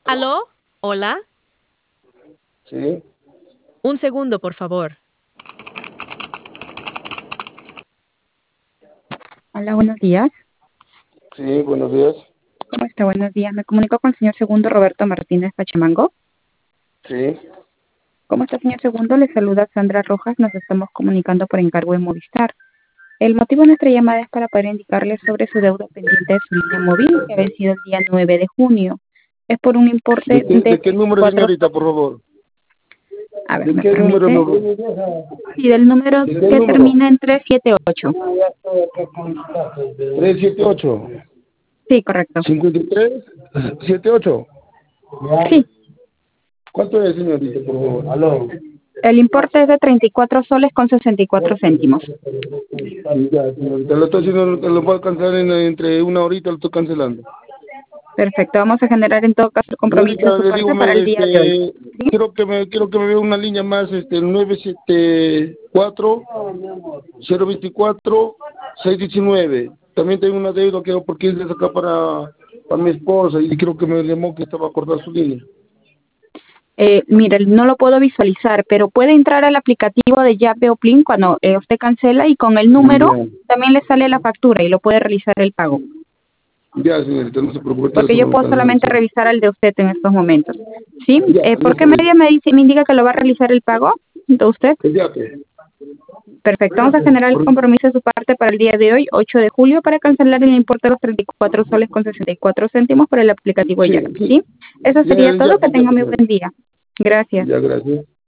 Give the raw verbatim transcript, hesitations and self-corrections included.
¿Aló? ¿Hola? Sí, Un segundo, por favor. Hola, buenos días. sí, buenos días. ¿Cómo está? Buenos días. Me comunico con el señor Segundo Roberto Martínez Pachemango. Sí, ¿Cómo está, señor Segundo? Le saluda Sandra Rojas. Nos estamos comunicando por encargo de Movistar. El motivo de nuestra llamada es para poder indicarle sobre su deuda pendiente de su línea móvil que ha vencido el día nueve de junio. Es por un ¿de importe qué, de de qué número, veinticuatro señorita, por soles. favor? A ver, ¿De ¿me qué número? permite? No? Sí, del número ¿De qué que número? termina en trescientos setenta y ocho. tres siete ocho, Sí, correcto. cincuenta y tres setenta y ocho. Sí, ¿Cuánto es, señorita, por favor? Aló. el importe es de treinta y cuatro soles con sesenta y cuatro céntimos. Ya, señorita, lo estoy haciendo, lo puedo cancelar en, entre una horita, lo estoy cancelando. Perfecto. Vamos a generar en todo caso el compromiso de Señorita, su le digo, parte para me, el día de hoy. este, ¿Sí? quiero que me, quiero que me vea una línea más, este, el nueve siete cuatro cero veinticuatro seis diecinueve. También tengo una deuda que porque es de acá para, para mi esposa y quiero que me llamó que estaba a cortar su línea. Eh, mire, no lo puedo visualizar, pero puede entrar al aplicativo de Yape o Plin cuando eh, usted cancela y con el número Ya, también le sale la factura y lo puede realizar el pago. ya, señorita, no se preocupe, te lo Porque yo estoy puedo solamente cancelando. revisar el de usted en estos momentos. ¿Sí? Ya, Eh, ya ¿Por qué está bien. media me dice, me indica que lo va a realizar el pago de usted? Ya, pues. Perfecto. Vamos a generar el Por- compromiso de su parte para el día de hoy, ocho de julio, para cancelar el importe de los treinta y cuatro soles con sesenta y cuatro céntimos por el aplicativo Sí, Yape. sí. ¿Sí? Eso Ya, sería ya, todo. Que pues, ya, tenga pues, muy señorita. buen día. Gracias. Ya, gracias.